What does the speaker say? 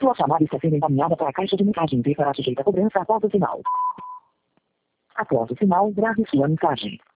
Sua chamada está sendo encaminhada para a caixa de mensagens e será sujeita a cobrança após o sinal. Após o sinal, grave sua mensagem.